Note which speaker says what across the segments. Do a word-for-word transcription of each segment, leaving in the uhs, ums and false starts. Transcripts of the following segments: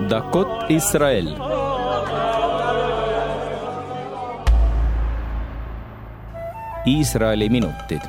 Speaker 1: דקות ישראל. Iisraeli minutid.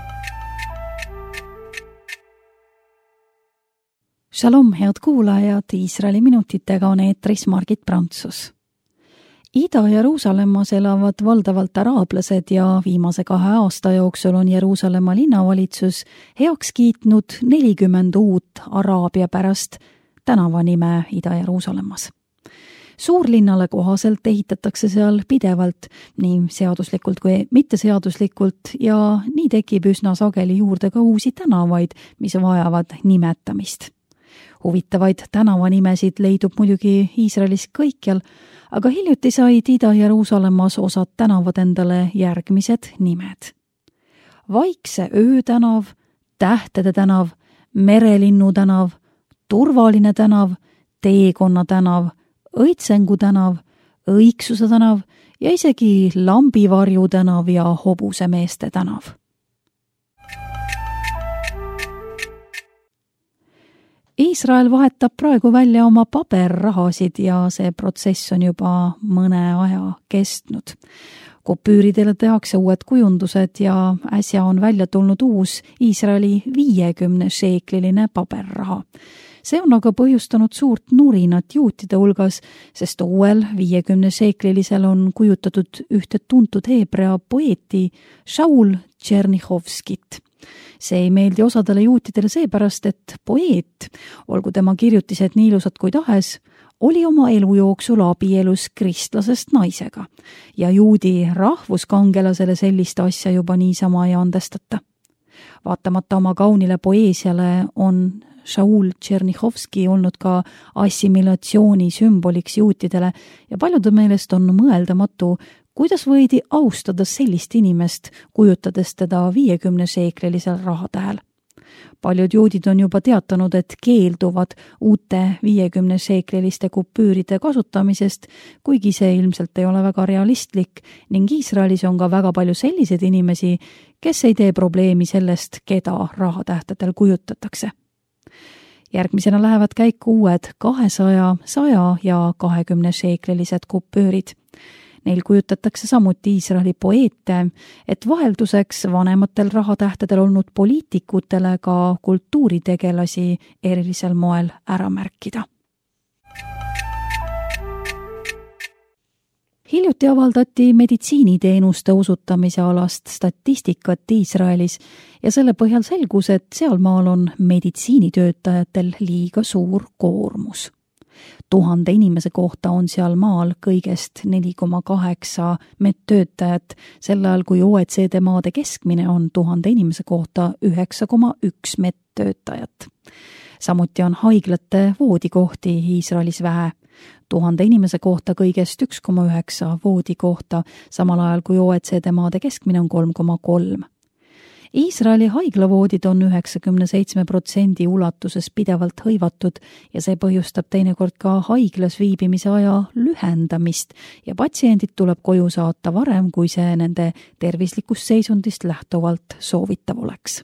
Speaker 2: Shalom, head kuulajad, Iisraeli minutitega on eetris Margit Prantsus. Ida-Jeruusalemmas elavad valdavalt araablased ja viimase kahe aasta jooksul on Jeruusalemma linnavalitsus heaks kiitnud nelikümmend uut araabia pärast tänavanime Ida-Jeruusalemmas. Suurlinnale kohaselt ehitatakse seal pidevalt, nii seaduslikult kui mitteseaduslikult, ja nii tekib üsna sageli juurde ka uusi tänavaid, mis vajavad nimetamist. Huvitavaid tänavanimesid leidub muidugi Iisraelis kõikjal, aga hiljuti said Ida-Jeruusalemmas osad tänavad endale järgmised nimed. Vaikse öö tänav, Tähtede tänav, Merelinnu tänav, Turvaline tänav, Teekonna tänav, Õitsengu tänav, Õigsuse tänav ja isegi Lambivarju tänav ja Hobusemeeste tänav. Iisrael vahetab praegu välja oma paberrahasid ja see protsess on juba mõne aja kestnud. Kopüüridele tehakse uued kujundused ja äsja on välja tulnud uus Iisraeli viiekümne šeekliline paberraha. See on aga põhjustanud suurt nurinat juutide hulgas, sest uuel viiekümne šeeklilisel on kujutatud ühte tuntud heebrea poeeti Shaul Tšernichovskit. See ei meeldi osadele juutidele seepärast, et poeet, olgu tema kirjutised nii ilusad kui tahes, oli oma elu jooksul abielus kristlasest naisega ja juudi rahvuskangelasele sellist asja juba niisama ei andestata. Vaatamata oma kaunile poeesiale on Shaul Tšernichovski olnud ka assimilatsiooni sümboliks juutidele ja paljude meelest on mõeldamatu, kuidas võidi austada sellist inimest, kujutades teda viiekümne šeeklilisel rahatähel. Paljud juudid on juba teatanud, et keelduvad uute viiekümne šeekliliste kupüüride kasutamisest, kuigi see ilmselt ei ole väga realistlik ning Iisraelis on ka väga palju selliseid inimesi, kes ei tee probleemi sellest, keda rahatähtedel kujutatakse. Järgmisena lähevad käiku uued kahesaja, saja ja kahekümne šeeklilised kupüürid. Neil kujutatakse samuti Iisraeli poeete, et vahelduseks vanematel rahatähtedel olnud poliitikutele ka kultuuritegelasi erilisel moel ära märkida. Hiljuti avaldati meditsiiniteenuste osutamise alast statistikat Iisraelis ja selle põhjal selgus, et sealmaal on meditsiinitöötajatel liiga suur koormus. Tuhande inimese kohta on seal maal kõigest neli koma kaheksa medtöötajat, sel ajal kui O E C D maade keskmine on tuhande inimese kohta üheksa koma üks medtöötajat. Samuti on haiglate voodikohti Iisraelis vähe. Tuhande inimese kohta kõigest üks koma üheksa voodikohta, samal ajal kui O E C D maade keskmine on kolm koma kolm. Iisraeli haiglavoodid on üheksakümne seitsme protsendi ulatuses pidevalt hõivatud ja see põhjustab teinekord ka haiglas viibimise aja lühendamist ja patsiendid tuleb koju saata varem, kui see nende tervislikust seisundist lähtuvalt soovitav oleks.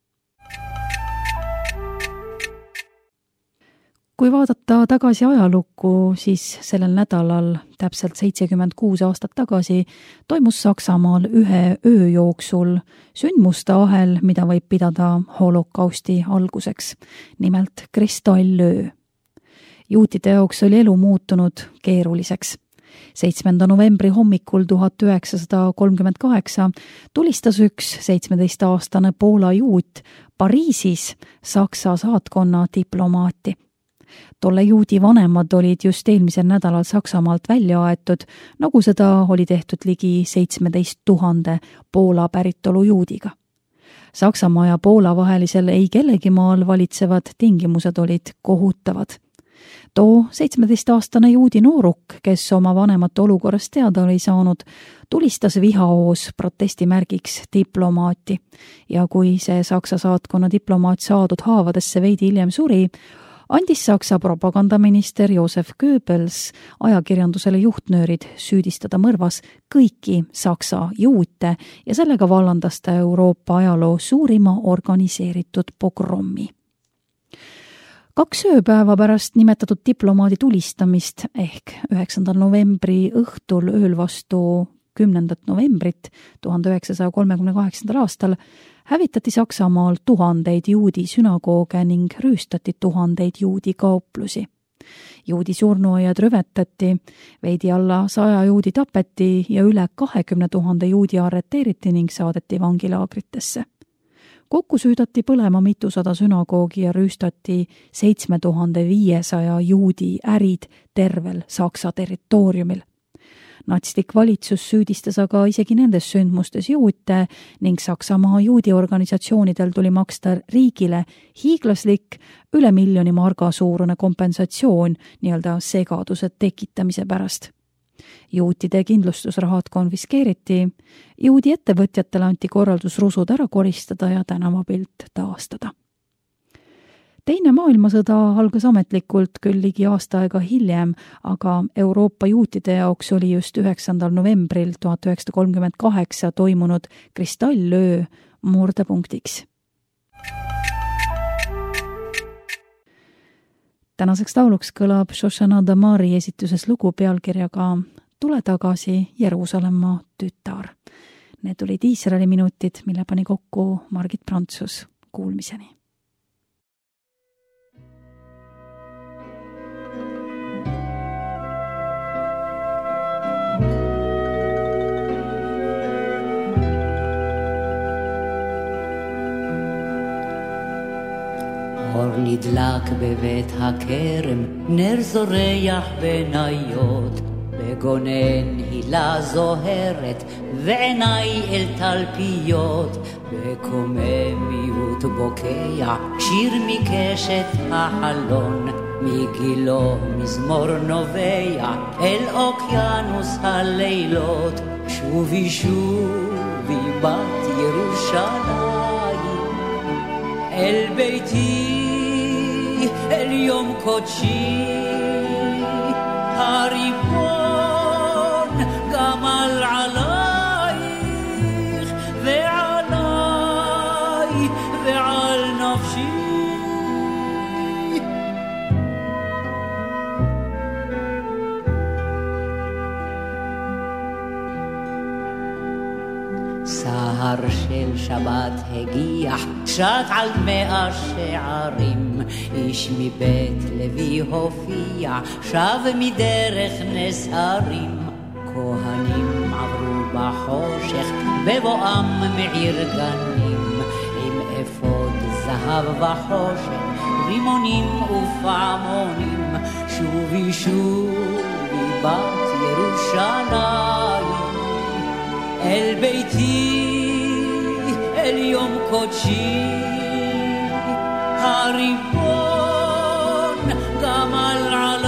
Speaker 2: Kui vaadata tagasi ajalukku, siis sellel nädalal täpselt seitsekümmend kuus aastat tagasi toimus Saksamaal ühe öö jooksul sündmuste ahel, mida võib pidada holokausti alguseks, nimelt kristallöö. Juutide jaoks oli elu muutunud keeruliseks. seitsmenda novembri hommikul tuhat üheksasada kolmkümmend kaheksa tulistas üks seitsmeteistaastane Poola juut Pariisis Saksa saatkonna diplomaati. Tolle juudi vanemad olid just eelmisel nädalal Saksamaalt välja aetud, nagu seda oli tehtud ligi seitsmeteist tuhande Poola päritolu juudiga. Saksamaa ja Poola vahelisel ei kellegi maal valitsevad tingimused olid kohutavad. Too seitsmeteistaastane juudi nooruk, kes oma vanemate olukorrast teada oli saanud, tulistas vihahoos protestimärgiks diplomaati ja kui see Saksa saatkonna diplomaat saadud haavadesse veidi hiljem suri, andis Saksa propagandaminister Josef Goebbels ajakirjandusele juhtnöörid süüdistada mõrvas kõiki Saksa juute ja sellega vallandas ta Euroopa ajaloo suurima organiseeritud pogrommi. kaks ööpäeva pärast nimetatud diplomaadi tulistamist ehk üheksandal novembri õhtul ööl vastu kümnendat novembrit tuhande üheksasaja kolmekümne kaheksandal aastal hävitati Saksamaal tuhandeid juudi sünagooge ning rüüstati tuhandeid juudi kauplusi. Juudi surnuaiad rüvetati, veidi alla saja juudi tapeti ja üle kahekümne tuhande juudi arreteeriti ning saadeti vangilaagritesse. Kokku süüdati põlema mitusada sünagoogi ja rüüstati seitsme tuhande viiesaja juudi ärid tervel Saksa territooriumil. Natslik valitsus süüdistas aga isegi nendes sündmustes juute ning Saksamaa juudi organisatsioonidel tuli maksta riigile hiiglaslik üle miljoni marga suurune kompensatsioon nii-öelda segaduse tekitamise pärast. Juutide kindlustusrahad konfiskeeriti, juudi ettevõtjatele anti korraldus rusud ära koristada ja tänavapilt taastada. Teine maailmasõda algas ametlikult küll ligi aasta aega hiljem, aga Euroopa juutide jaoks oli just üheksandal novembril tuhat üheksasada kolmkümmend kaheksa toimunud kristallöö murdepunktiks. Tänaseks lauluks kõlab Shoshana Damari esituses lugu pealkirjaga Tule tagasi Jeruusalemma tütar. Need olid Iisraeli minutid, mille pani kokku Margit Prantsus. Kuulmiseni.
Speaker 1: אור נדלק בבית הכרם, נר זורח בניות, בגונן הילה זוהרת, ועיניי אל תלפיות, בקוממיות בוקע, שיר מקשת החלון, מגילו מזמור נובע, אל אוקיינוס הלילות, שובי שובי בת ירושלים, אל ביתי אל יום קודשי הריבון גמל עלייך ועליי ועל נפשי סהר של שבת הגיע, שט על מאה שערים, איש מבית לוי הופיע, שב מדרך נסערים. כהנים עברו בחושך, בבואם מעיר גנים, עם אפוד זהב וחושך, רימונים ופעמונים, שובי שובי בת ירושלים, אל ביתי אל יום קודשי הריבון גמל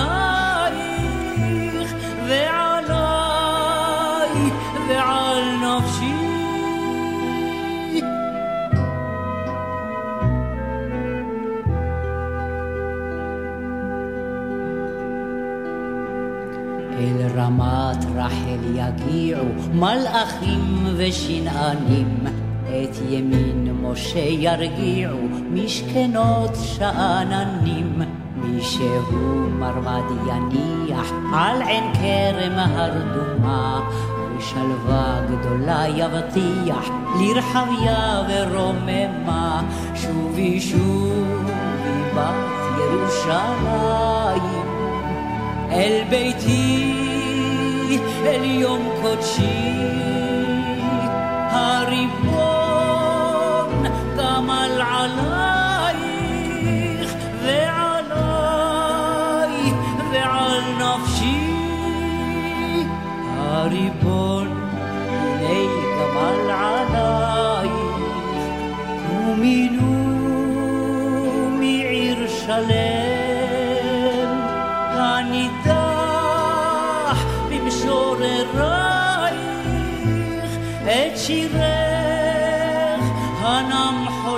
Speaker 1: עלייך ועליי ועל נפשי אל רמת רחל יגיעו מלאכים ושנענים, את ימין משה ירגיעו משכנות שאננים, מי שהוא מרמד יניח על עין כרם הרדומה, ושלווה גדולה יבטיח לרחביה ורוממה. שובי שובי בת ירושלים, אל ביתי אל יום קודשי הריבון גמל עלייך ועליי ועל נפשי הריבון הנה גמל עלייך ומינו מעיר שלם הנידח במשוררייך את שירך הנמחו